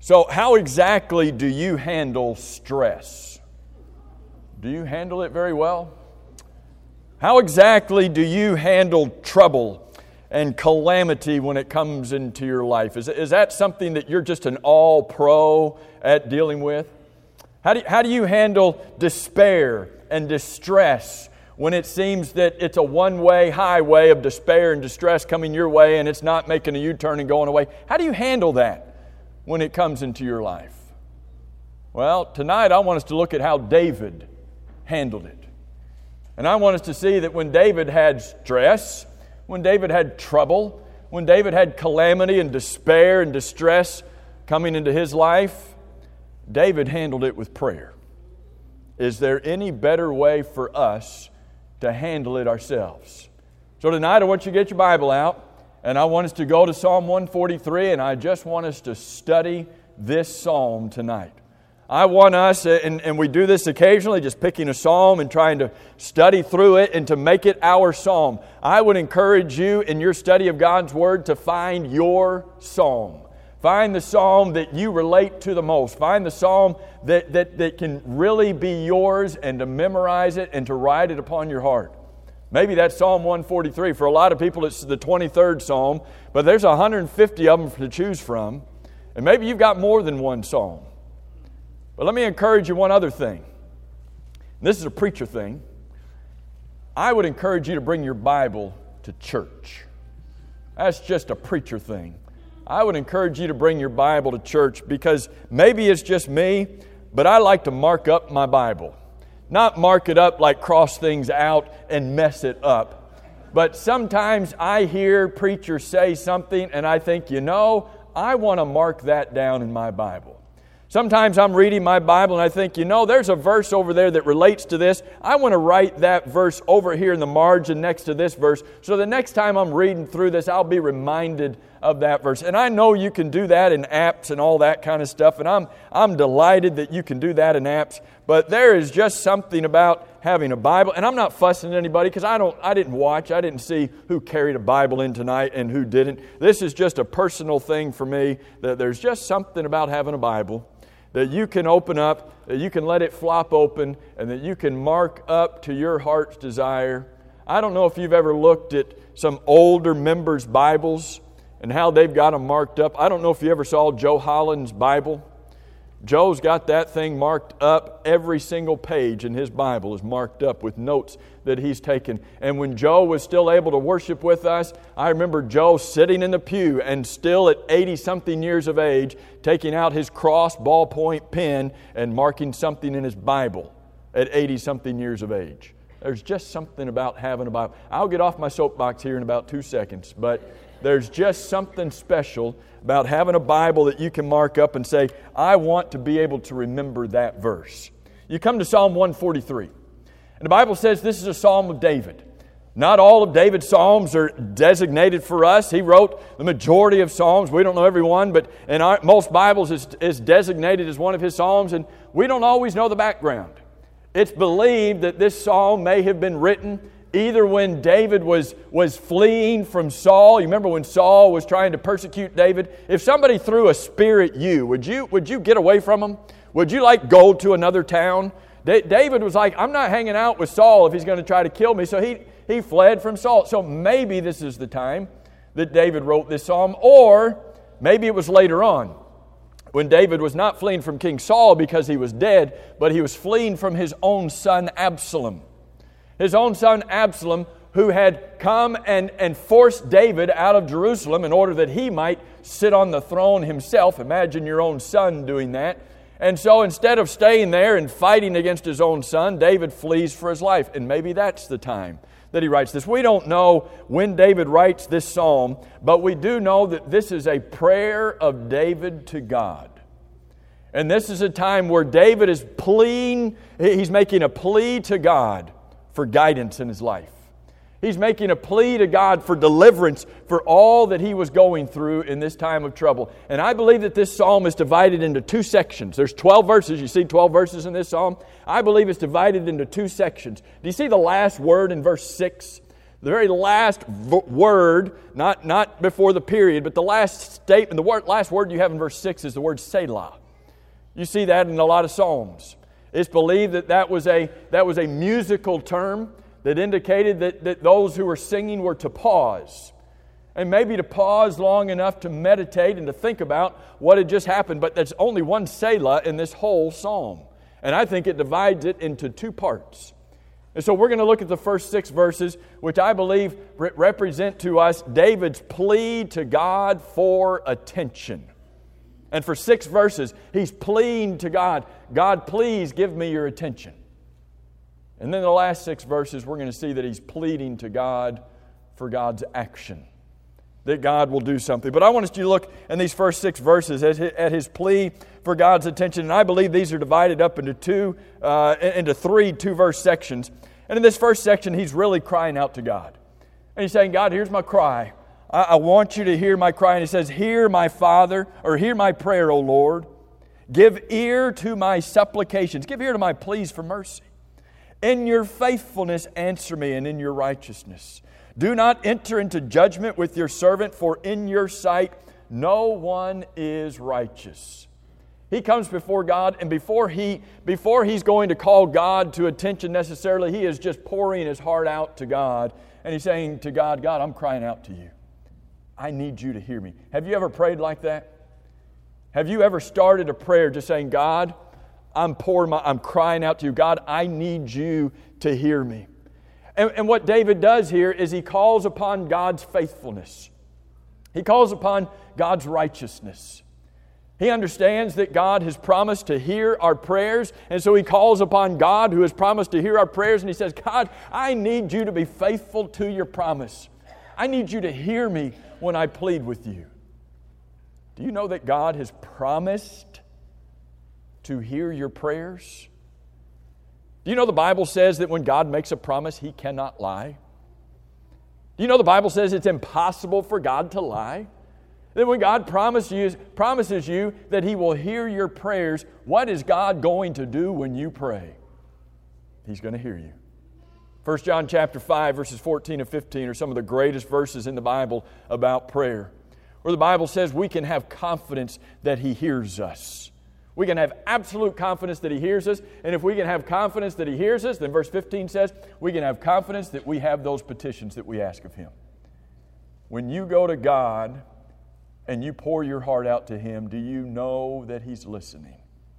So how exactly do you handle stress? Do you handle it very well? How exactly do you handle trouble and calamity when it comes into your life? Is that something that you're just an all-pro at dealing with? How do you handle despair and distress when it seems that it's a one-way highway of despair and distress coming your way and it's not making a U-turn and going away? How do you handle that when it comes into your life? Well, tonight I want us to look at how David handled it. And I want us to see that when David had stress, when David had trouble, when David had calamity and despair and distress coming into his life, David handled it with prayer. Is there any better way for us to handle it ourselves? So tonight I want you to get your Bible out, and I want us to go to Psalm 143, and I just want us to study this psalm tonight. I want us, and we do this occasionally, just picking a psalm and trying to study through it and to make it our psalm. I would encourage you in your study of God's Word to find your psalm. Find the psalm that you relate to the most. Find the psalm that can really be yours, and to memorize it and to write it upon your heart. Maybe that's Psalm 143. For a lot of people it's the 23rd psalm, but there's 150 of them to choose from. And maybe you've got more than one psalm. But let me encourage you one other thing. This is a preacher thing. I would encourage you to bring your Bible to church. That's just a preacher thing. I would encourage you to bring your Bible to church, because maybe it's just me, but I like to mark up my Bible. Not mark it up like cross things out and mess it up. But sometimes I hear preachers say something and I think, I want to mark that down in my Bible. Sometimes I'm reading my Bible and I think, there's a verse over there that relates to this. I want to write that verse over here in the margin next to this verse, so the next time I'm reading through this, I'll be reminded of that verse. And I know you can do that in apps and all that kind of stuff, and I'm delighted that you can do that in apps. But there is just something about having a Bible, and I'm not fussing at anybody, because I didn't see who carried a Bible in tonight and who didn't. This is just a personal thing for me, that there's just something about having a Bible that you can open up, that you can let it flop open, and that you can mark up to your heart's desire. I don't know if you've ever looked at some older members' Bibles and how they've got them marked up. I don't know if you ever saw Joe Holland's Bible. Joe's got that thing marked up. Every single page in his Bible is marked up with notes that he's taken. And when Joe was still able to worship with us, I remember Joe sitting in the pew and still at 80-something years of age, taking out his cross ballpoint pen and marking something in his Bible at 80-something years of age. There's just something about having a Bible. I'll get off my soapbox here in about 2 seconds, but there's just something special about having a Bible that you can mark up and say, I want to be able to remember that verse. You come to Psalm 143, and the Bible says this is a psalm of David. Not all of David's psalms are designated for us. He wrote the majority of psalms. We don't know every one, but in most Bibles is designated as one of his psalms, and we don't always know the background. It's believed that this psalm may have been written either when David was fleeing from Saul. You remember when Saul was trying to persecute David? If somebody threw a spear at you, would you get away from them? Would you go to another town? David was like, I'm not hanging out with Saul if he's going to try to kill me. So he fled from Saul. So maybe this is the time that David wrote this psalm, or maybe it was later on, when David was not fleeing from King Saul because he was dead, but he was fleeing from his own son Absalom. His own son Absalom, who had come and forced David out of Jerusalem in order that he might sit on the throne himself. Imagine your own son doing that. And so instead of staying there and fighting against his own son, David flees for his life. And maybe that's the time that he writes this. We don't know when David writes this psalm, but we do know that this is a prayer of David to God. And this is a time where David is pleading, he's making a plea to God for guidance in his life. He's making a plea to God for deliverance for all that he was going through in this time of trouble. And I believe that this psalm is divided into two sections. There's 12 verses. You see 12 verses in this psalm? I believe it's divided into two sections. Do you see the last word in verse 6? The very last word, not before the period, but the last statement, the last word you have in verse 6 is the word Selah. You see that in a lot of Psalms. It's believed that was a musical term that indicated that those who were singing were to pause. And maybe to pause long enough to meditate and to think about what had just happened. But there's only one Selah in this whole psalm. And I think it divides it into two parts. And so we're going to look at the first 6 verses, which I believe represent to us David's plea to God for attention. And for 6 verses, he's pleading to God, God, please give me your attention. And then the last 6 verses, we're going to see that he's pleading to God for God's action, that God will do something. But I want us to look in these first 6 verses at his plea for God's attention. And I believe these are divided up into three 2-verse sections. And in this first section, he's really crying out to God. And he's saying, God, here's my cry. I want you to hear my cry. And he says, hear my Father, or hear my prayer, O Lord. Give ear to my supplications. Give ear to my pleas for mercy. In your faithfulness answer me, and in your righteousness. Do not enter into judgment with your servant, for in your sight no one is righteous. He comes before God, and before he's going to call God to attention necessarily, he is just pouring his heart out to God. And he's saying to God, God, I'm crying out to you. I need you to hear me. Have you ever prayed like that? Have you ever started a prayer just saying, God, I'm crying out to you. God, I need you to hear me. And what David does here is he calls upon God's faithfulness. He calls upon God's righteousness. He understands that God has promised to hear our prayers, and so he calls upon God who has promised to hear our prayers, and he says, God, I need you to be faithful to your promise. I need you to hear me when I plead with you. Do you know that God has promised to hear your prayers? Do you know the Bible says that when God makes a promise, He cannot lie? Do you know the Bible says it's impossible for God to lie? That when God promises you that He will hear your prayers, what is God going to do when you pray? He's going to hear you. 1 John chapter 5, verses 14 and 15 are some of the greatest verses in the Bible about prayer, where the Bible says we can have confidence that He hears us. We can have absolute confidence that He hears us, and if we can have confidence that He hears us, then verse 15 says we can have confidence that we have those petitions that we ask of Him. When you go to God and you pour your heart out to Him, do you know that He's listening?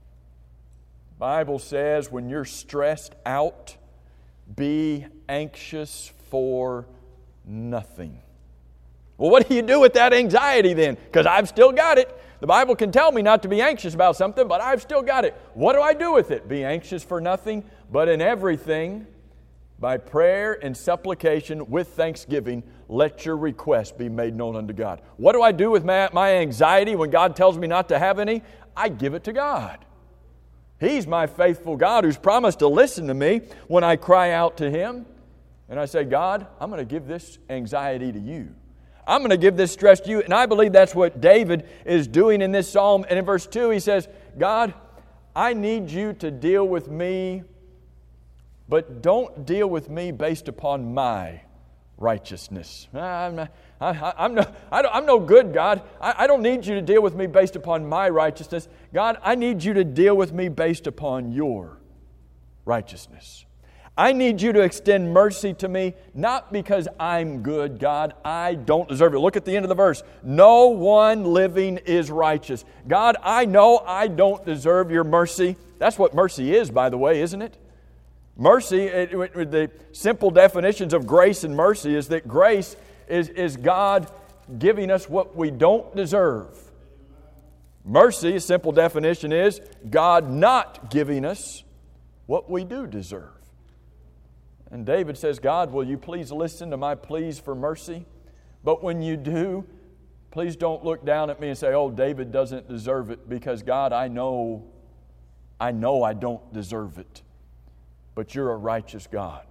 The Bible says when you're stressed out, be anxious for nothing. Well, what do you do with that anxiety then? Because I've still got it. The Bible can tell me not to be anxious about something, but I've still got it. What do I do with it? Be anxious for nothing, but in everything, by prayer and supplication with thanksgiving, let your requests be made known unto God. What do I do with my anxiety when God tells me not to have any? I give it to God. He's my faithful God who's promised to listen to me when I cry out to Him. And I say, God, I'm going to give this anxiety to you. I'm going to give this stress to you. And I believe that's what David is doing in this psalm. And in verse 2 he says, God, I need you to deal with me, but don't deal with me based upon my righteousness. I'm no good, God. I don't need you to deal with me based upon my righteousness. God, I need you to deal with me based upon your righteousness. I need you to extend mercy to me, not because I'm good, God. I don't deserve it. Look at the end of the verse. No one living is righteous. God, I know I don't deserve your mercy. That's what mercy is, by the way, isn't it? Mercy, the simple definitions of grace and mercy is that grace is God giving us what we don't deserve. Mercy, a simple definition is God not giving us what we do deserve. And David says, God, will you please listen to my pleas for mercy? But when you do, please don't look down at me and say, oh, David doesn't deserve it, because God, I know I don't deserve it. But you're a righteous God.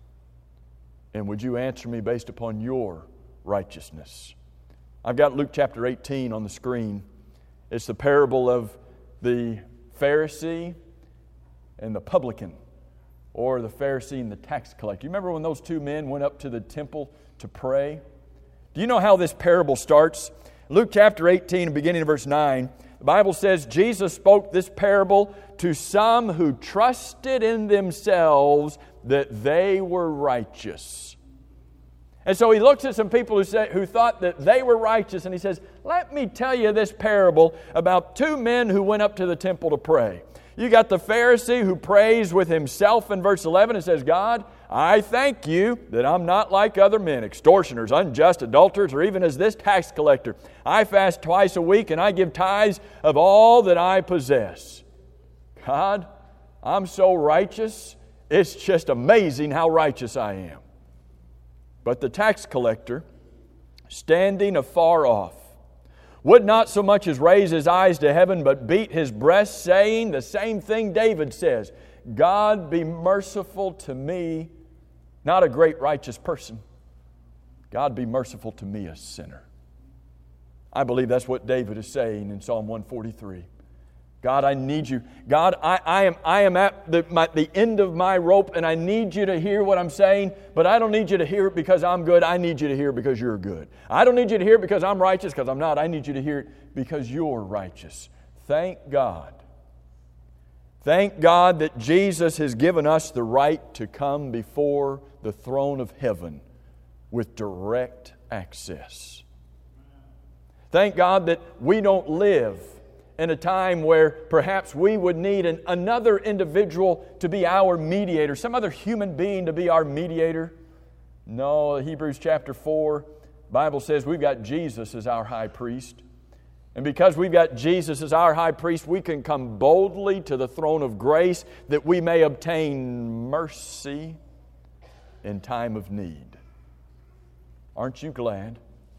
And would you answer me based upon your righteousness? I've got Luke chapter 18 on the screen. It's the parable of the Pharisee and the publican. or the Pharisee and the tax collector. You remember when those two men went up to the temple to pray? Do you know how this parable starts? Luke chapter 18, beginning of verse 9, the Bible says, Jesus spoke this parable to some who trusted in themselves that they were righteous. And so He looks at some people who thought that they were righteous, and He says, let me tell you this parable about two men who went up to the temple to pray. You got the Pharisee who prays with himself in verse 11 and says, God, I thank you that I'm not like other men, extortioners, unjust, adulterers, or even as this tax collector. I fast twice a week and I give tithes of all that I possess. God, I'm so righteous, it's just amazing how righteous I am. But the tax collector, standing afar off, would not so much as raise his eyes to heaven, but beat his breast, saying the same thing David says, God be merciful to me, not a great righteous person. God be merciful to me, a sinner. I believe that's what David is saying in Psalm 143. God, I need you. God, I am at the end of my rope, and I need you to hear what I'm saying, but I don't need you to hear it because I'm good. I need you to hear it because you're good. I don't need you to hear it because I'm righteous, because I'm not. I need you to hear it because you're righteous. Thank God. Thank God that Jesus has given us the right to come before the throne of heaven with direct access. Thank God that we don't live in a time where perhaps we would need another individual to be our mediator, some other human being to be our mediator. No, Hebrews chapter 4, the Bible says we've got Jesus as our high priest. And because we've got Jesus as our high priest, we can come boldly to the throne of grace that we may obtain mercy in time of need. Aren't you glad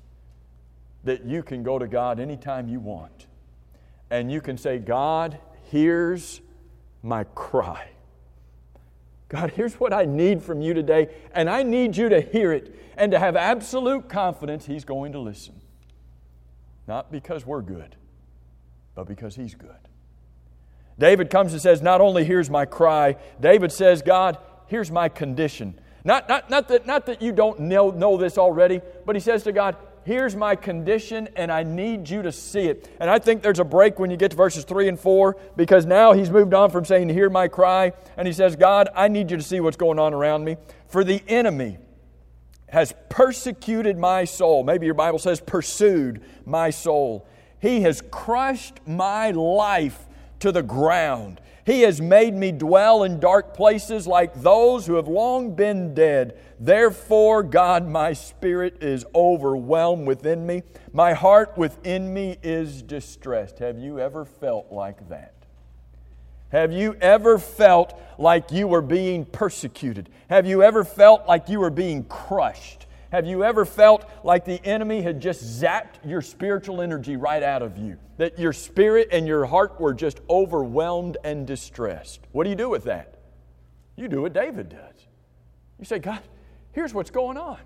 that you can go to God anytime you want? And you can say, God, here's my cry. God, here's what I need from you today, and I need you to hear it and to have absolute confidence He's going to listen. Not because we're good, but because He's good. David comes and says, not only here's my cry, David says, God, here's my condition. Not that you don't know this already, but he says to God, here's my condition, and I need you to see it. And I think there's a break when you get to verses 3 and 4, because now he's moved on from saying, hear my cry, and he says, God, I need you to see what's going on around me. For the enemy has persecuted my soul. Maybe your Bible says pursued my soul. He has crushed my life to the ground. He has made me dwell in dark places like those who have long been dead. Therefore, God, my spirit is overwhelmed within me. My heart within me is distressed. Have you ever felt like that? Have you ever felt like you were being persecuted? Have you ever felt like you were being crushed? Have you ever felt like the enemy had just zapped your spiritual energy right out of you? That your spirit and your heart were just overwhelmed and distressed? What do you do with that? You do what David does. You say, God, here's what's going on.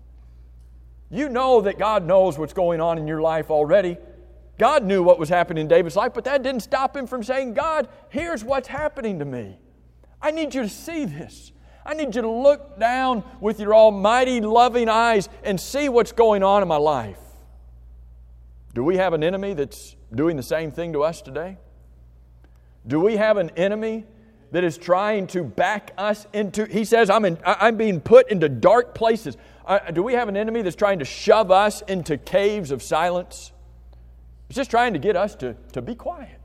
You know that God knows what's going on in your life already. God knew what was happening in David's life, but that didn't stop him from saying, God, here's what's happening to me. I need you to see this. I need you to look down with your almighty, loving eyes and see what's going on in my life. Do we have an enemy that's doing the same thing to us today? Do we have an enemy that is trying to back us into, he says, I'm being put into dark places. Do we have an enemy that's trying to shove us into caves of silence? It's just trying to get us to be quiet.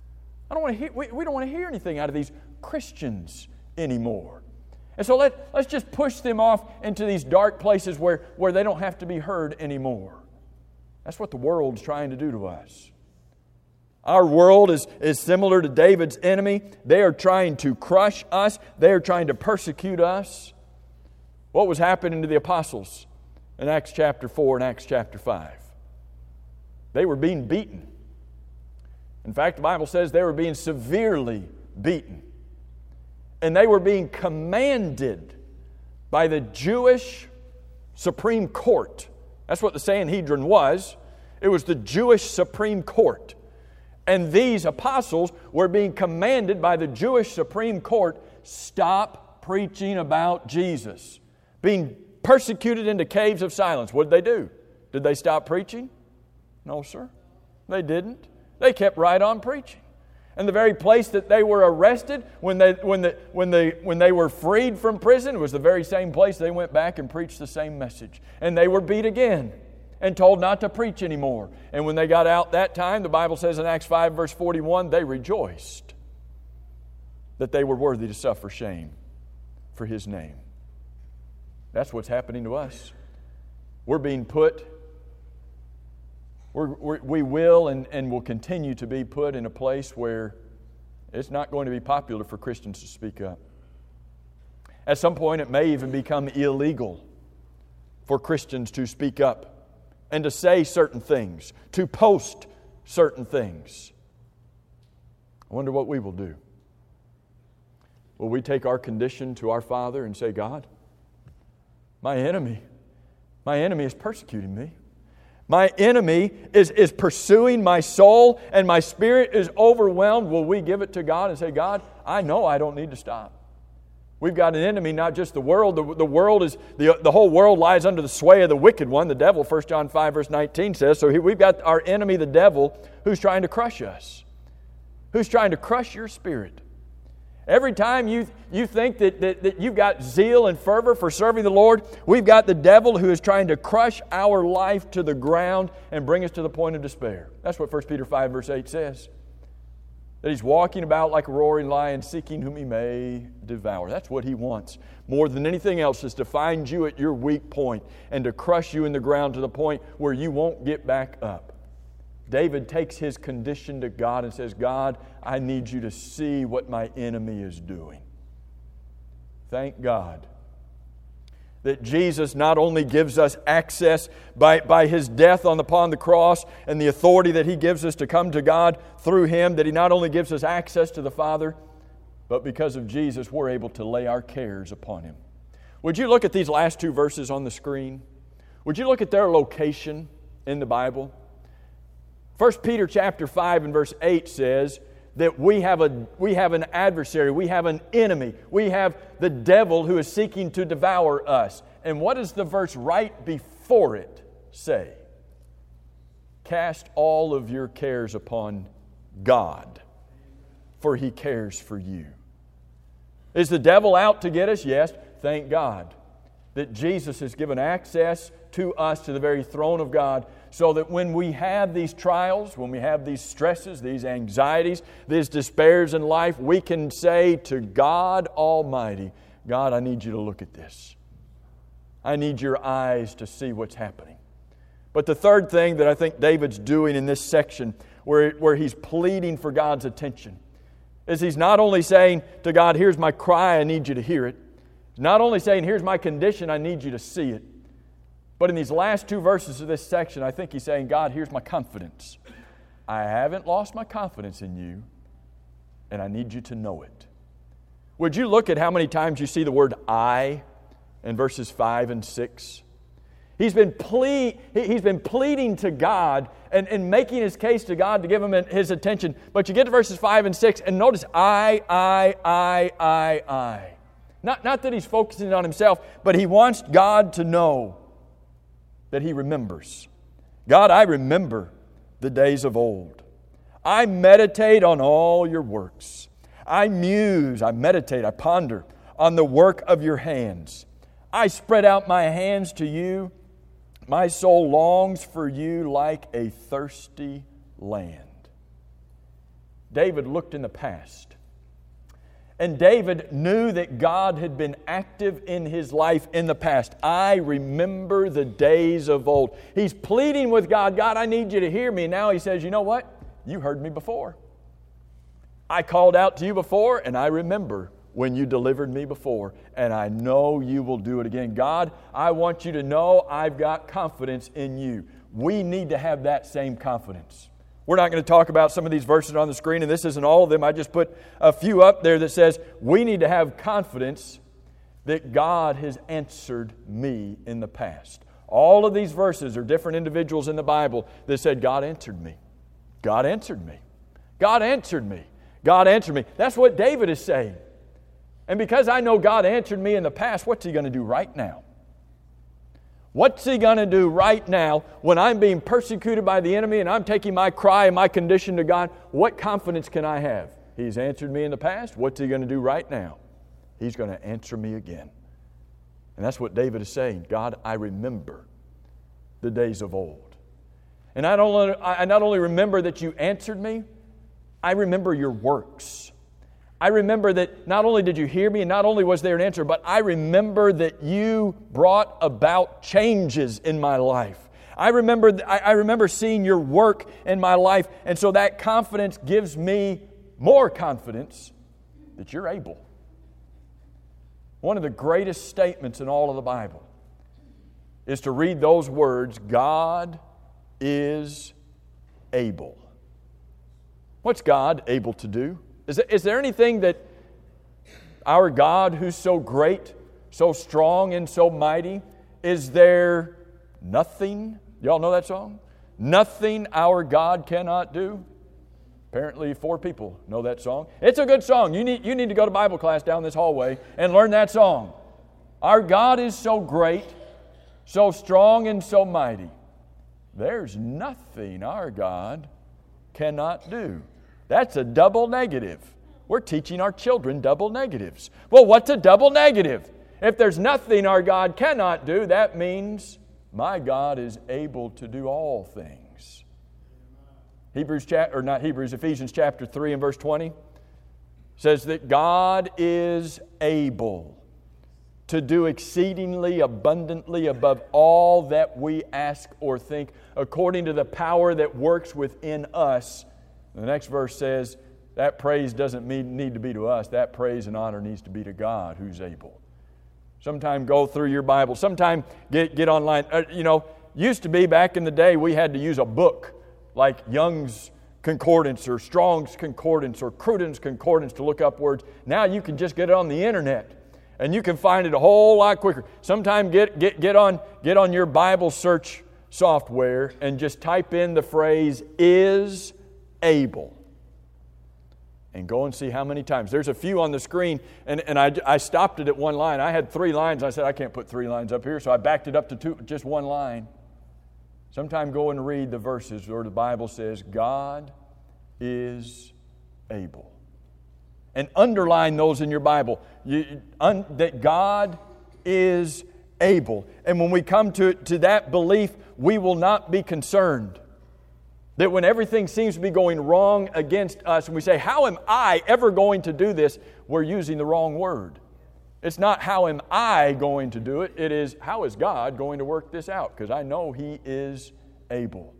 We don't want to hear anything out of these Christians anymore. And so let's just push them off into these dark places where they don't have to be heard anymore. That's what the world's trying to do to us. Our world is similar to David's enemy. They are trying to crush us. They are trying to persecute us. What was happening to the apostles in Acts chapter 4 and Acts chapter 5? They were being beaten. In fact, the Bible says they were being severely beaten. And they were being commanded by the Jewish Supreme Court. That's what the Sanhedrin was. It was the Jewish Supreme Court. And these apostles were being commanded by the Jewish Supreme Court, stop preaching about Jesus, being persecuted into caves of silence. What did they do? Did they stop preaching? No, sir. They didn't. They kept right on preaching. And the very place that they were arrested, when they were freed from prison, was the very same place they went back and preached the same message. And they were beat again and told not to preach anymore. And when they got out that time, the Bible says in Acts 5 verse 41, they rejoiced that they were worthy to suffer shame for His name. That's what's happening to us. We're being put, we will and will continue to be put in a place where it's not going to be popular for Christians to speak up. At some point, it may even become illegal for Christians to speak up and to say certain things, to post certain things. I wonder what we will do. Will we take our condition to our Father and say, God, my enemy is persecuting me. My enemy is pursuing my soul, and my spirit is overwhelmed. Will we give it to God and say, God, I know I don't need to stop. We've got an enemy, not just the world. The world is the whole world lies under the sway of the wicked one, the devil. 1 John 5 verse 19 says. So we've got our enemy, the devil, who's trying to crush us, who's trying to crush your spirit. Every time you think that you've got zeal and fervor for serving the Lord, we've got the devil who is trying to crush our life to the ground and bring us to the point of despair. That's what 1 Peter 5 verse 8 says. That he's walking about like a roaring lion, seeking whom he may devour. That's what he wants. More than anything else is to find you at your weak point and to crush you in the ground to the point where you won't get back up. David takes his condition to God and says, God, I need you to see what my enemy is doing. Thank God that Jesus not only gives us access by His death upon the cross and the authority that He gives us to come to God through Him, that He not only gives us access to the Father, but because of Jesus, we're able to lay our cares upon Him. Would you look at these last two verses on the screen? Would you look at their location in the Bible? 1 Peter chapter 5 and verse 8 says that we have an adversary, we have an enemy, we have the devil who is seeking to devour us. And what does the verse right before it say? Cast all of your cares upon God, for He cares for you. Is the devil out to get us? Yes. Thank God that Jesus has given access to us to the very throne of God, so that when we have these trials, when we have these stresses, these anxieties, these despairs in life, we can say to God Almighty, God, I need you to look at this. I need your eyes to see what's happening. But the third thing that I think David's doing in this section, where he's pleading for God's attention, is he's not only saying to God, here's my cry, I need you to hear it. He's not only saying, here's my condition, I need you to see it. But in these last two verses of this section, I think he's saying, God, here's my confidence. I haven't lost my confidence in you, and I need you to know it. Would you look at how many times you see the word I in verses 5 and 6? He's been pleading to God and making his case to God to give him his attention. But you get to verses 5 and 6, and notice I. Not that he's focusing on himself, but he wants God to know that he remembers. God, I remember the days of old. I meditate on all your works. I muse, I meditate, I ponder on the work of your hands. I spread out my hands to you. My soul longs for you like a thirsty land. David looked in the past. And David knew that God had been active in his life in the past. I remember the days of old. He's pleading with God, God, I need you to hear me. And now he says, you know what? You heard me before. I called out to you before, and I remember when you delivered me before. And I know you will do it again. God, I want you to know I've got confidence in you. We need to have that same confidence. We're not going to talk about some of these verses on the screen, and this isn't all of them. I just put a few up there that says we need to have confidence that God has answered me in the past. All of these verses are different individuals in the Bible that said, God answered me. God answered me. God answered me. God answered me. That's what David is saying. And because I know God answered me in the past, what's He going to do right now? What's He going to do right now when I'm being persecuted by the enemy and I'm taking my cry and my condition to God? What confidence can I have? He's answered me in the past. What's He going to do right now? He's going to answer me again. And that's what David is saying. God, I remember the days of old. And I not only remember that You answered me, I remember Your works. I remember that not only did You hear me and not only was there an answer, but I remember that You brought about changes in my life. I remember seeing Your work in my life, and so that confidence gives me more confidence that You're able. One of the greatest statements in all of the Bible is to read those words, God is able. What's God able to do? Is there anything that our God, who's so great, so strong, and so mighty, is there nothing? Y'all know that song? Nothing our God cannot do? Apparently 4 people know that song. It's a good song. You need to go to Bible class down this hallway and learn that song. Our God is so great, so strong, and so mighty. There's nothing our God cannot do. That's a double negative. We're teaching our children double negatives. Well, what's a double negative? If there's nothing our God cannot do, that means my God is able to do all things. Ephesians chapter 3 and verse 20 says that God is able to do exceedingly abundantly above all that we ask or think, according to the power that works within us. The next verse says that praise doesn't need to be to us. That praise and honor needs to be to God who's able. Sometime go through your Bible. Sometime get online. Used to be back in the day we had to use a book like Young's Concordance or Strong's Concordance or Cruden's Concordance to look up words. Now you can just get it on the internet and you can find it a whole lot quicker. Sometime get on your Bible search software and just type in the phrase is able. And go and see how many times. There's a few on the screen, and I stopped it at one line. I had 3 lines. I said, I can't put 3 lines up here, so I backed it up to just 1 line. Sometime go and read the verses where the Bible says, God is able. And underline those in your Bible, that God is able. And when we come to that belief, we will not be concerned. That when everything seems to be going wrong against us, and we say, how am I ever going to do this? We're using the wrong word. It's not how am I going to do it. It is how is God going to work this out? Because I know He is able.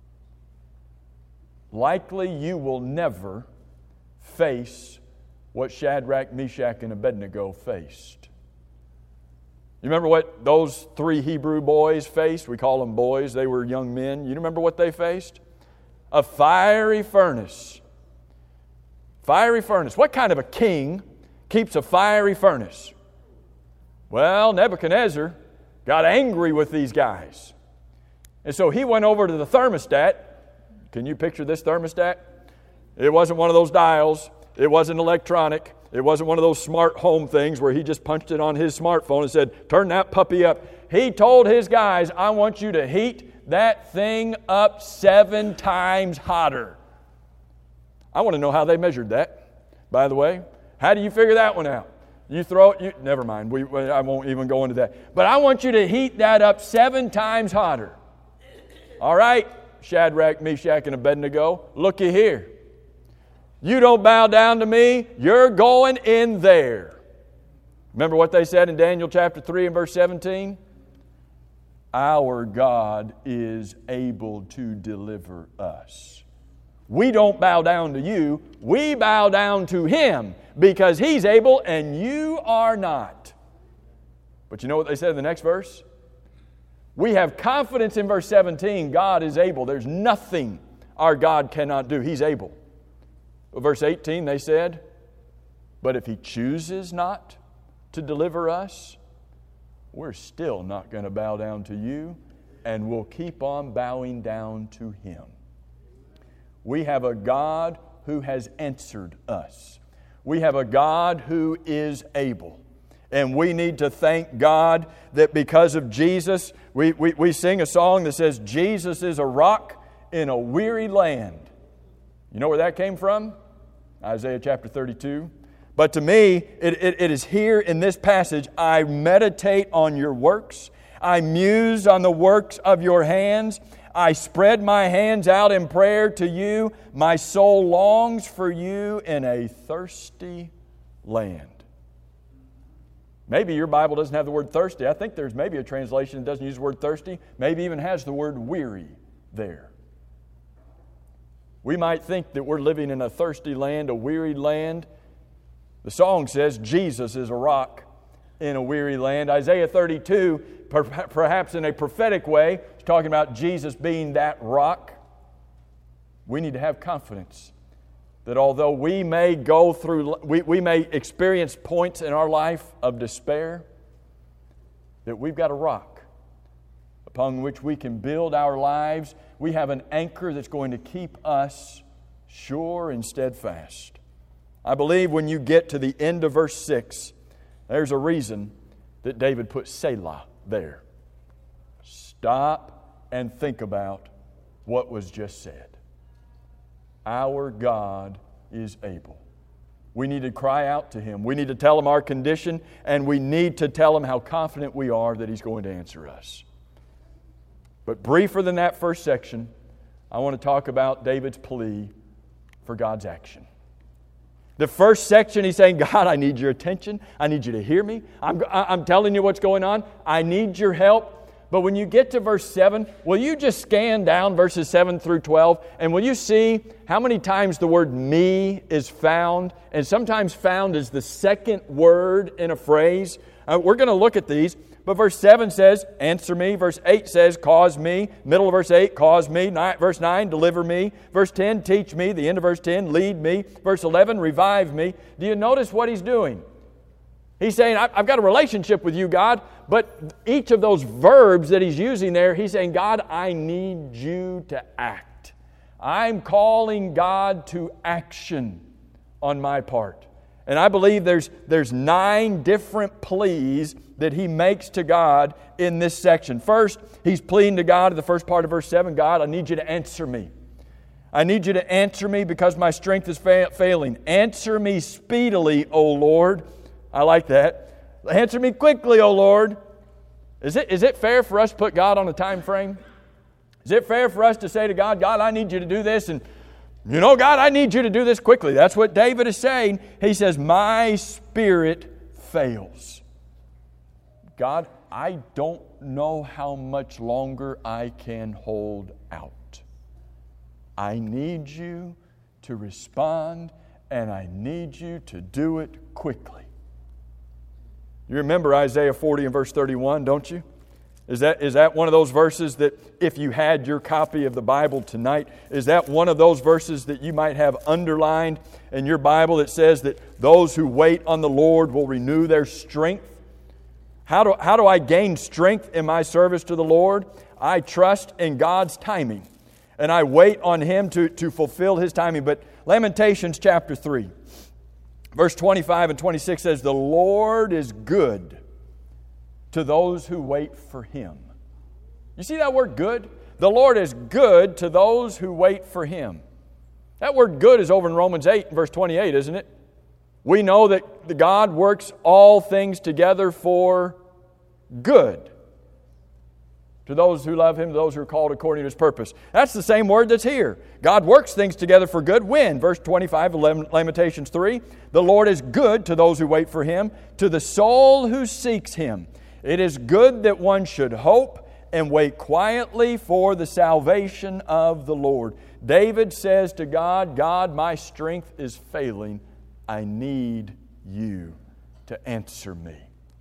Likely you will never face what Shadrach, Meshach, and Abednego faced. You remember what those 3 Hebrew boys faced? We call them boys. They were young men. You remember what they faced? A fiery furnace. Fiery furnace. What kind of a king keeps a fiery furnace? Well, Nebuchadnezzar got angry with these guys. And so he went over to the thermostat. Can you picture this thermostat? It wasn't one of those dials. It wasn't electronic. It wasn't one of those smart home things where he just punched it on his smartphone and said, turn that puppy up. He told his guys, I want you to heat that thing up 7 times hotter. I want to know how they measured that, by the way. How do you figure that one out? You throw it, never mind, I won't even go into that. But I want you to heat that up 7 times hotter. All right, Shadrach, Meshach, and Abednego, looky here. You don't bow down to me, you're going in there. Remember what they said in Daniel chapter 3 and verse 17? Our God is able to deliver us. We don't bow down to you, we bow down to Him because He's able and you are not. But you know what they said in the next verse? We have confidence in verse 17, God is able. There's nothing our God cannot do. He's able. Verse 18, they said, but if He chooses not to deliver us, we're still not going to bow down to you, and we'll keep on bowing down to Him. We have a God who has answered us. We have a God who is able. And we need to thank God that because of Jesus, we sing a song that says, Jesus is a rock in a weary land. You know where that came from? Isaiah chapter 32. But to me, it is here in this passage, I meditate on your works. I muse on the works of your hands. I spread my hands out in prayer to you. My soul longs for you in a thirsty land. Maybe your Bible doesn't have the word thirsty. I think there's maybe a translation that doesn't use the word thirsty. Maybe even has the word weary there. We might think that we're living in a thirsty land, a weary land. The song says Jesus is a rock in a weary land. Isaiah 32, perhaps in a prophetic way, is talking about Jesus being that rock. We need to have confidence that although we may go through, we may experience points in our life of despair, that we've got a rock upon which we can build our lives. We have an anchor that's going to keep us sure and steadfast. I believe when you get to the end of verse 6, there's a reason that David put Selah there. Stop and think about what was just said. Our God is able. We need to cry out to Him. We need to tell Him our condition, and we need to tell Him how confident we are that He's going to answer us. But briefer than that first section, I want to talk about David's plea for God's action. The first section, he's saying, God, I need your attention. I need you to hear me. I'm telling you what's going on. I need your help. But when you get to verse 7, will you just scan down verses 7 through 12, and will you see how many times the word me is found, and sometimes found as the second word in a phrase? We're going to look at these. But verse 7 says, answer me. Verse 8 says, cause me. Middle of verse 8, cause me. Verse 9, deliver me. Verse 10, teach me. The end of verse 10, lead me. Verse 11, revive me. Do you notice what he's doing? He's saying, I've got a relationship with you, God. But each of those verbs that he's using there, he's saying, God, I need you to act. I'm calling God to action on my part. And I believe there's 9 different pleas that he makes to God in this section. First, he's pleading to God in the first part of verse 7, God, I need you to answer me. I need you to answer me because my strength is failing. Answer me speedily, O Lord. I like that. Answer me quickly, O Lord. Is it fair for us to put God on a time frame? Is it fair for us to say to God, God, I need you to do this, and you know, God, I need you to do this quickly. That's what David is saying. He says, my spirit fails. God, I don't know how much longer I can hold out. I need you to respond, and I need you to do it quickly. You remember Isaiah 40 and verse 31, don't you? Is that one of those verses that if you had your copy of the Bible tonight, is that one of those verses that you might have underlined in your Bible that says that those who wait on the Lord will renew their strength? How do I gain strength in my service to the Lord? I trust in God's timing, and I wait on Him to fulfill His timing. But Lamentations chapter 3, verse 25 and 26 says, the Lord is good to those who wait for Him. You see that word good? The Lord is good to those who wait for Him. That word good is over in Romans 8 verse 28, isn't it? We know that God works all things together for good to those who love Him, to those who are called according to His purpose. That's the same word that's here. God works things together for good when? Verse 25 of Lamentations 3, the Lord is good to those who wait for Him, to the soul who seeks Him. It is good that one should hope and wait quietly for the salvation of the Lord. David says to God, God, my strength is failing. I need you to answer me.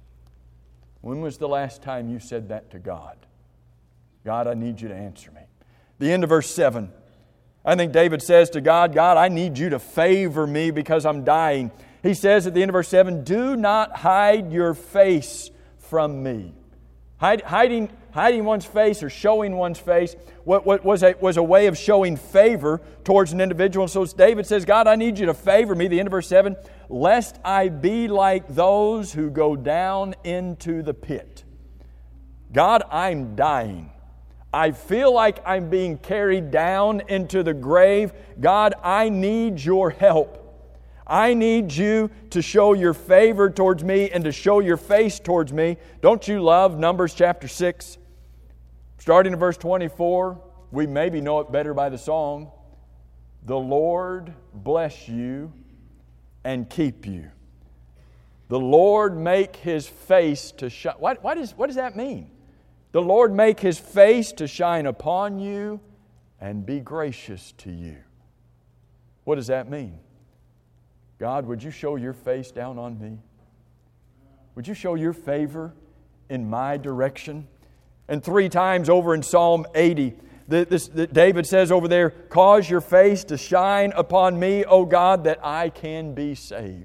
When was the last time you said that to God? God, I need you to answer me. The end of verse 7. I think David says to God, God, I need you to favor me because I'm dying. He says at the end of verse 7, do not hide your face from me. Hiding hiding one's face or showing one's face was a way of showing favor towards an individual. And so David says, God, I need you to favor me, the end of verse 7, lest I be like those who go down into the pit. God, I'm dying. I feel like I'm being carried down into the grave. God, I need your help. I need you to show your favor towards me and to show your face towards me. Don't you love Numbers chapter 6? Starting in verse 24, we maybe know it better by the song. The Lord bless you and keep you. The Lord make His face to shine. What does that mean? The Lord make His face to shine upon you and be gracious to you. What does that mean? God, would you show your face down on me? Would you show your favor in my direction? And 3 times over in Psalm 80, David says over there, cause your face to shine upon me, O God, that I can be saved.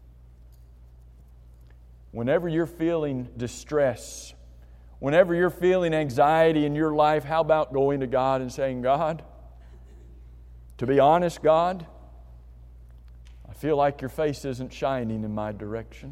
Whenever you're feeling distress, whenever you're feeling anxiety in your life, how about going to God and saying, God, to be honest, God, I feel like your face isn't shining in my direction.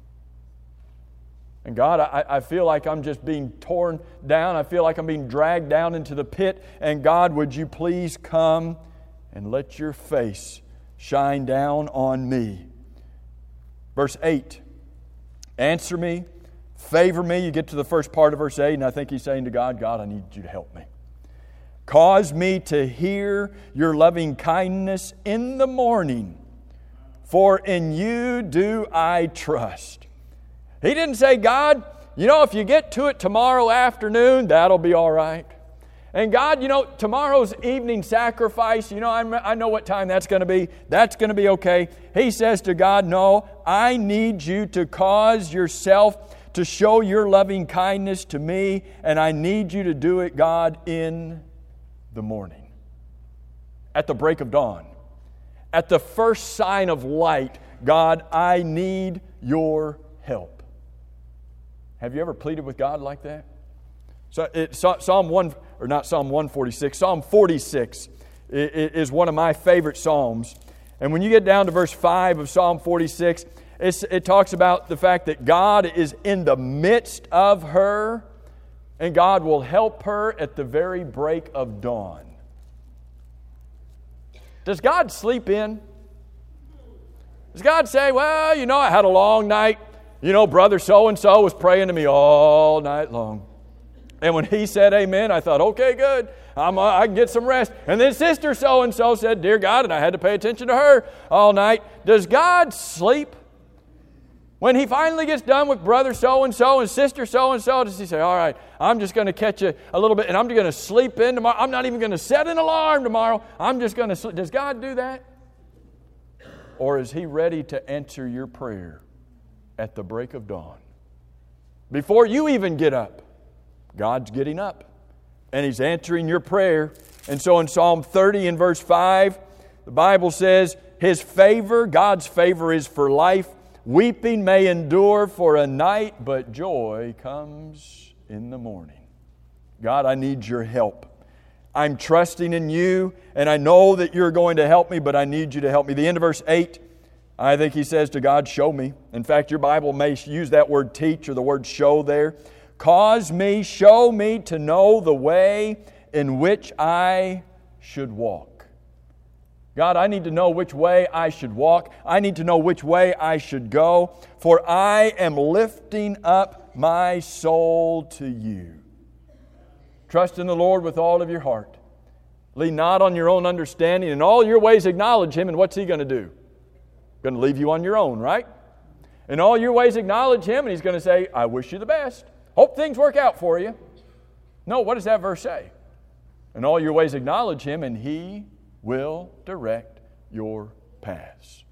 And God, I feel like I'm just being torn down. I feel like I'm being dragged down into the pit. And God, would you please come and let your face shine down on me? Verse 8, answer me, favor me. You get to the first part of verse 8, and I think he's saying to God, God, I need you to help me. Cause me to hear your loving kindness in the morning, for in you do I trust. He didn't say, God, if you get to it tomorrow afternoon, that'll be all right. And God, tomorrow's evening sacrifice, I know what time that's going to be. That's going to be okay. He says to God, no, I need you to cause yourself to show your loving kindness to me, and I need you to do it, God, in the morning. At the break of dawn. At the first sign of light, God, I need your help. Have you ever pleaded with God like that? Psalm 46 is one of my favorite psalms. And when you get down to verse 5 of Psalm 46, it talks about the fact that God is in the midst of her, and God will help her at the very break of dawn. Does God sleep in? Does God say, well, I had a long night. Brother so-and-so was praying to me all night long. And when he said amen, I thought, okay, good. I can get some rest. And then sister so-and-so said, dear God, and I had to pay attention to her all night. Does God sleep? When he finally gets done with brother so-and-so and sister so-and-so, does he say, all right, I'm just going to catch you a little bit and I'm going to sleep in tomorrow. I'm not even going to set an alarm tomorrow. I'm just going to sleep. Does God do that? Or is He ready to answer your prayer at the break of dawn? Before you even get up, God's getting up and He's answering your prayer. And so in Psalm 30 in verse 5, the Bible says, His favor, God's favor is for life. Weeping may endure for a night, but joy comes in the morning. God, I need your help. I'm trusting in you, and I know that you're going to help me, but I need you to help me. The end of verse 8, I think he says to God, show me. In fact, your Bible may use that word teach or the word show there. Cause me, show me to know the way in which I should walk. God, I need to know which way I should walk. I need to know which way I should go, for I am lifting up my soul to you. Trust in the Lord with all of your heart. Lean not on your own understanding. In all your ways acknowledge Him, and what's He going to do? Going to leave you on your own, right? In all your ways acknowledge Him, and He's going to say, I wish you the best. Hope things work out for you. No, what does that verse say? In all your ways acknowledge Him, and He will direct your paths.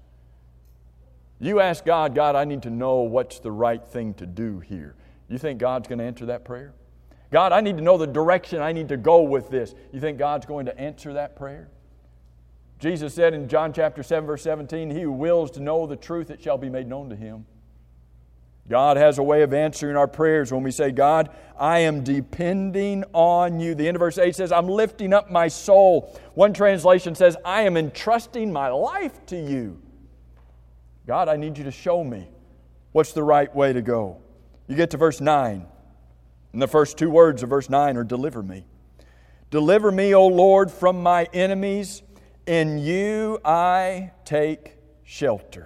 You ask God, God, I need to know what's the right thing to do here. You think God's going to answer that prayer? God, I need to know the direction I need to go with this. You think God's going to answer that prayer? Jesus said in John chapter 7, verse 17, He who wills to know the truth, it shall be made known to him. God has a way of answering our prayers when we say, God, I am depending on you. The end of verse 8 says, I'm lifting up my soul. One translation says, I am entrusting my life to you. God, I need you to show me what's the right way to go. You get to verse 9, and the first two words of verse 9 are deliver me. Deliver me, O Lord, from my enemies. In you I take shelter.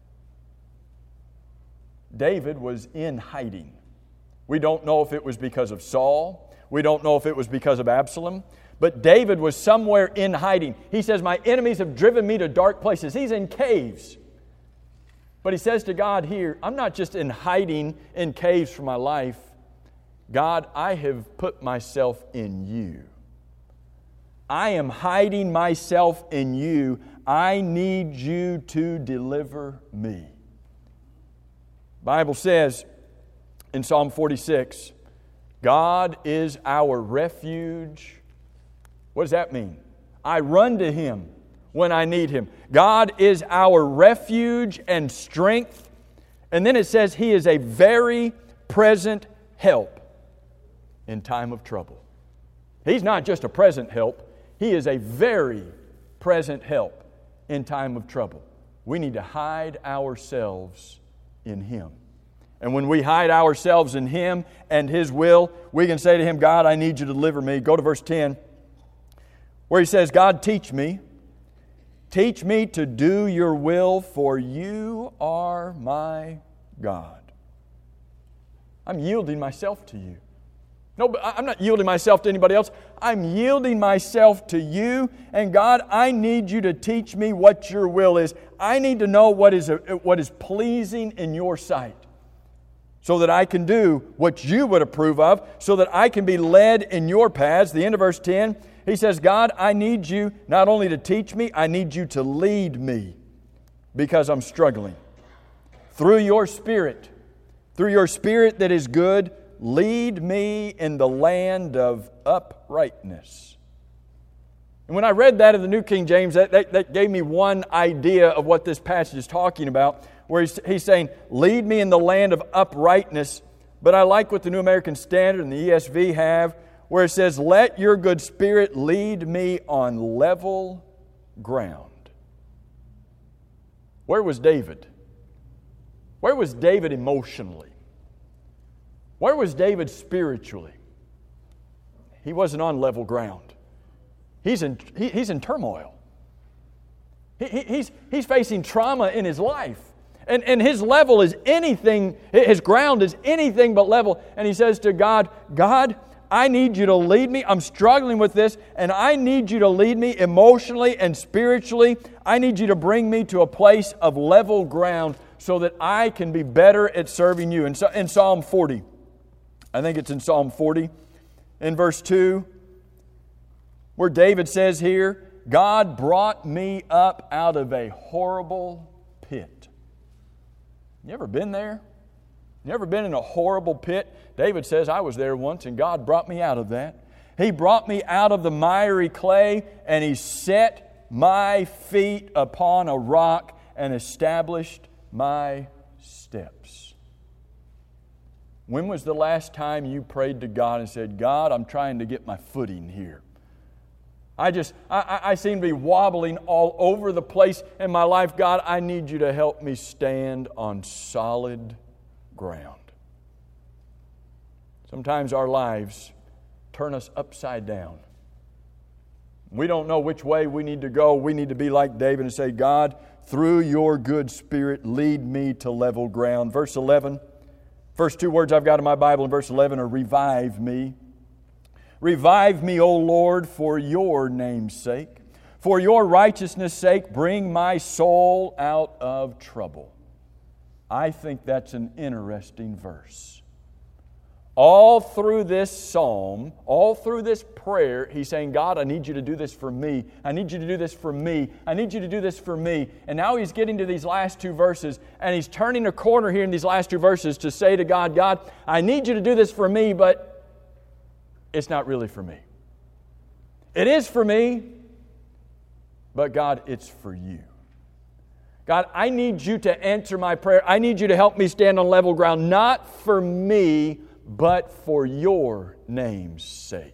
David was in hiding. We don't know if it was because of Saul. We don't know if it was because of Absalom. But David was somewhere in hiding. He says, my enemies have driven me to dark places. He's in caves. But he says to God here, I'm not just in hiding in caves for my life. God, I have put myself in you. I am hiding myself in you. I need you to deliver me. The Bible says in Psalm 46, God is our refuge. What does that mean? I run to Him when I need Him. God is our refuge and strength. And then it says He is a very present help in time of trouble. He's not just a present help. He is a very present help in time of trouble. We need to hide ourselves in Him. And when we hide ourselves in Him and His will, we can say to Him, God, I need you to deliver me. Go to verse 10, where He says, God, teach me. Teach me to do your will, for you are my God. I'm yielding myself to you. No, I'm not yielding myself to anybody else. I'm yielding myself to you. And God, I need you to teach me what your will is. I need to know what is pleasing in your sight, so that I can do what you would approve of, so that I can be led in your paths. The end of verse 10, he says, God, I need you not only to teach me, I need you to lead me, because I'm struggling. Through your Spirit that is good, lead me in the land of uprightness. And when I read that in the New King James, that gave me one idea of what this passage is talking about, where he's saying, lead me in the land of uprightness. But I like what the New American Standard and the ESV have, where it says, let your good Spirit lead me on level ground. Where was David? Where was David emotionally? Where was David spiritually? He wasn't on level ground. He's in turmoil. He's facing trauma in his life. And his level is anything, his ground is anything but level. And he says to God, God, I need you to lead me. I'm struggling with this, and I need you to lead me emotionally and spiritually. I need you to bring me to a place of level ground so that I can be better at serving you. And so in Psalm 40, I think it's in Psalm 40, in verse 2, where David says here, God brought me up out of a horrible pit. You ever been there? You ever been in a horrible pit? David says, I was there once and God brought me out of that. He brought me out of the miry clay and He set my feet upon a rock and established my steps. When was the last time you prayed to God and said, God, I'm trying to get my footing here. I seem to be wobbling all over the place in my life. God, I need you to help me stand on solid ground. Sometimes our lives turn us upside down. We don't know which way we need to go. We need to be like David and say, God, through your good Spirit, lead me to level ground. Verse 11, first two words I've got in my Bible in verse 11 are revive me. Revive me, O Lord, for your name's sake. For your righteousness' sake, bring my soul out of trouble. I think that's an interesting verse. All through this psalm, all through this prayer, he's saying, God, I need you to do this for me. I need you to do this for me. I need you to do this for me. And now he's getting to these last two verses, and he's turning a corner here in these last two verses to say to God, God, I need you to do this for me, but it's not really for me. It is for me, but God, it's for you. God, I need you to answer my prayer. I need you to help me stand on level ground, not for me, but for your name's sake.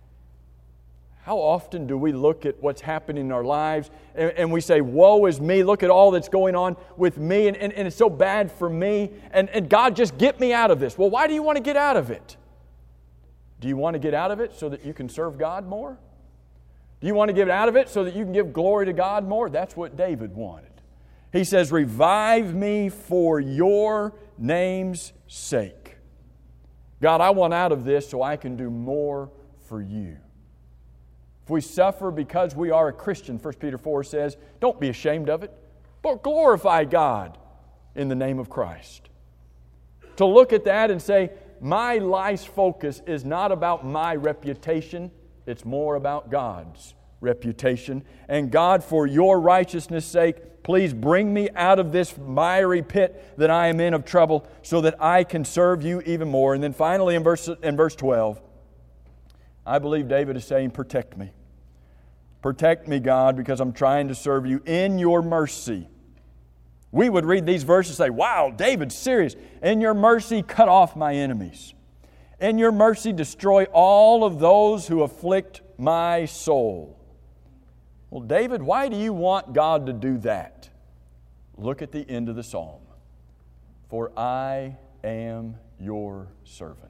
How often do we look at what's happening in our lives and we say, woe is me, look at all that's going on with me, and it's so bad for me, and God, just get me out of this. Well, why do you want to get out of it? Do you want to get out of it so that you can serve God more? Do you want to get out of it so that you can give glory to God more? That's what David wanted. He says, revive me for your name's sake. God, I want out of this so I can do more for you. If we suffer because we are a Christian, 1 Peter 4 says, don't be ashamed of it, but glorify God in the name of Christ. To look at that and say, my life's focus is not about my reputation, it's more about God's reputation. And God, for your righteousness' sake, please bring me out of this miry pit that I am in of trouble so that I can serve you even more. And then finally in verse 12, I believe David is saying, protect me. Protect me, God, because I'm trying to serve you in your mercy. We would read these verses and say, wow, David's serious. In your mercy, cut off my enemies. In your mercy, destroy all of those who afflict my soul. Well, David, why do you want God to do that? Look at the end of the psalm. For I am your servant.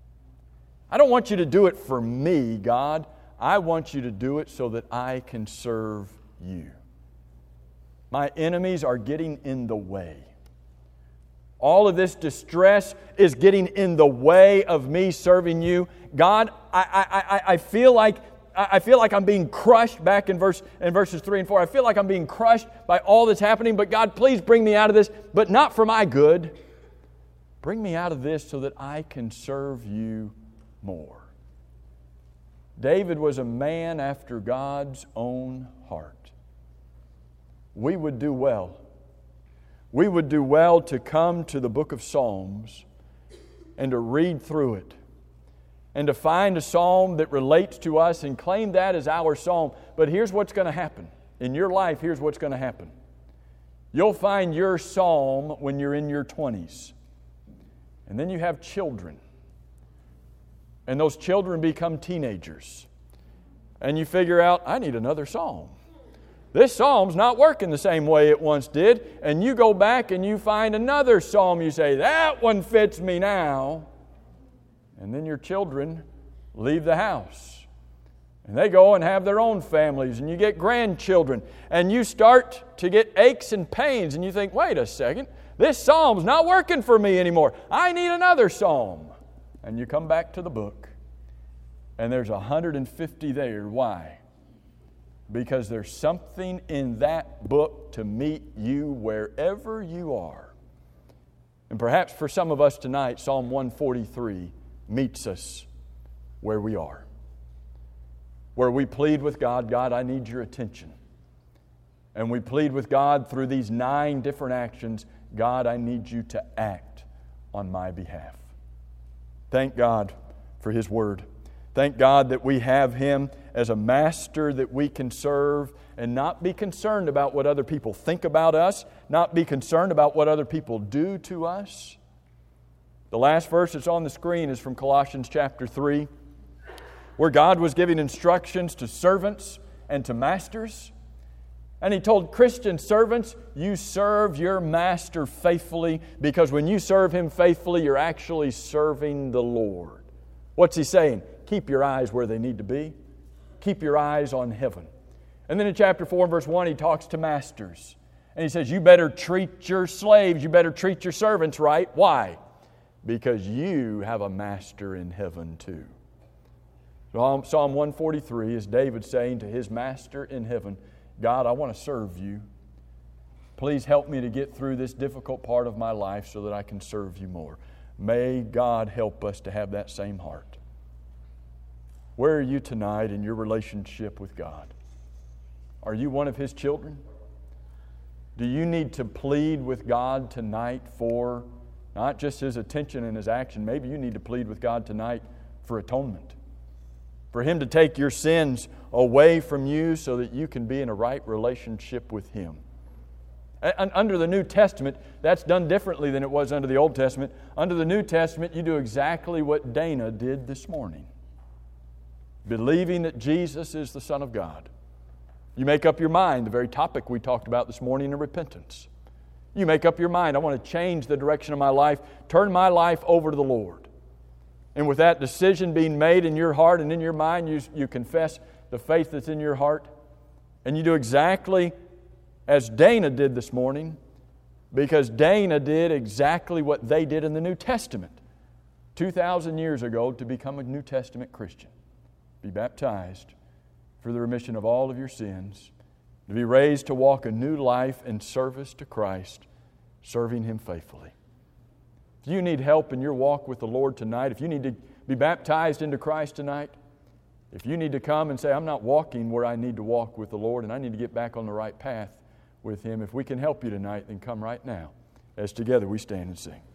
I don't want you to do it for me, God. I want you to do it so that I can serve you. My enemies are getting in the way. All of this distress is getting in the way of me serving you. God, I feel like I'm being crushed back in verses 3 and 4. I feel like I'm being crushed by all that's happening, but God, please bring me out of this, but not for my good. Bring me out of this so that I can serve you more. David was a man after God's own heart. We would do well. We would do well to come to the book of Psalms and to read through it and to find a psalm that relates to us and claim that as our psalm. But here's what's going to happen. In your life, here's what's going to happen. You'll find your psalm when you're in your 20s. And then you have children. And those children become teenagers. And you figure out, I need another psalm. This psalm's not working the same way it once did. And you go back and you find another psalm. You say, that one fits me now. And then your children leave the house. And they go and have their own families. And you get grandchildren. And you start to get aches and pains. And you think, wait a second. This psalm's not working for me anymore. I need another psalm. And you come back to the book, and there's 150 there. Why? Because there's something in that book to meet you wherever you are. And perhaps for some of us tonight, Psalm 143 meets us where we are. Where we plead with God, God, I need your attention. And we plead with God through these 9 different actions, God, I need you to act on my behalf. Thank God for His Word. Thank God that we have Him as a master that we can serve and not be concerned about what other people think about us, not be concerned about what other people do to us. The last verse that's on the screen is from Colossians chapter 3, where God was giving instructions to servants and to masters. And He told Christian servants, you serve your master faithfully, because when you serve him faithfully, you're actually serving the Lord. What's He saying? Keep your eyes where they need to be. Keep your eyes on heaven. And then in chapter 4 and verse 1, He talks to masters. And He says, you better treat your slaves, you better treat your servants right. Why? Because you have a master in heaven too. Psalm 143 is David saying to his master in heaven, God, I want to serve you. Please help me to get through this difficult part of my life so that I can serve you more. May God help us to have that same heart. Where are you tonight in your relationship with God? Are you one of His children? Do you need to plead with God tonight for not just His attention and His action? Maybe you need to plead with God tonight for atonement. For Him to take your sins away from you so that you can be in a right relationship with Him. Under the New Testament, that's done differently than it was under the Old Testament. Under the New Testament, you do exactly what Dana did this morning. Believing that Jesus is the Son of God. You make up your mind, the very topic we talked about this morning in repentance. You make up your mind, I want to change the direction of my life, turn my life over to the Lord. And with that decision being made in your heart and in your mind, you confess the faith that's in your heart. And you do exactly as Dana did this morning, because Dana did exactly what they did in the New Testament 2,000 years ago to become a New Testament Christian. Be baptized for the remission of all of your sins, to be raised to walk a new life in service to Christ, serving Him faithfully. If you need help in your walk with the Lord tonight, if you need to be baptized into Christ tonight, if you need to come and say, I'm not walking where I need to walk with the Lord and I need to get back on the right path with Him, if we can help you tonight, then come right now as together we stand and sing.